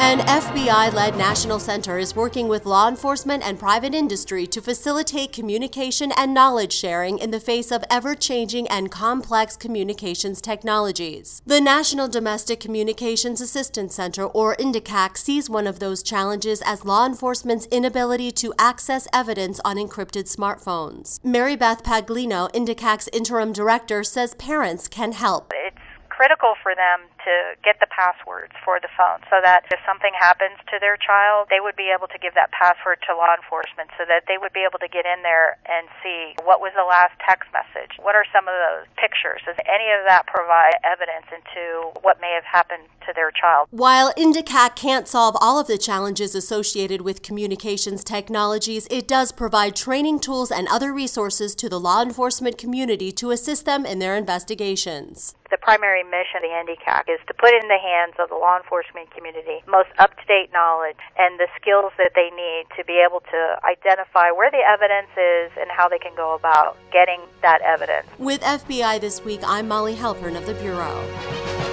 An FBI-led national center is working with law enforcement and private industry to facilitate communication and knowledge sharing in the face of ever-changing and complex communications technologies. The National Domestic Communications Assistance Center, or INDICAC, sees one of those challenges as law enforcement's inability to access evidence on encrypted smartphones. Mary Beth Paglino, INDICAC's interim director, says parents can help. It's critical for them to get the passwords for the phone so that if something happens to their child, they would be able to give that password to law enforcement so that they would be able to get in there and see what was the last text message, what are some of those pictures. Does any of that provide evidence into what may have happened to their child? While INDICAC can't solve all of the challenges associated with communications technologies, it does provide training tools and other resources to the law enforcement community to assist them in their investigations. The primary mission of the INDICAC is to put in the hands of the law enforcement community most up-to-date knowledge and the skills that they need to be able to identify where the evidence is and how they can go about getting that evidence. With FBI This Week, I'm Molly Halpern of the Bureau.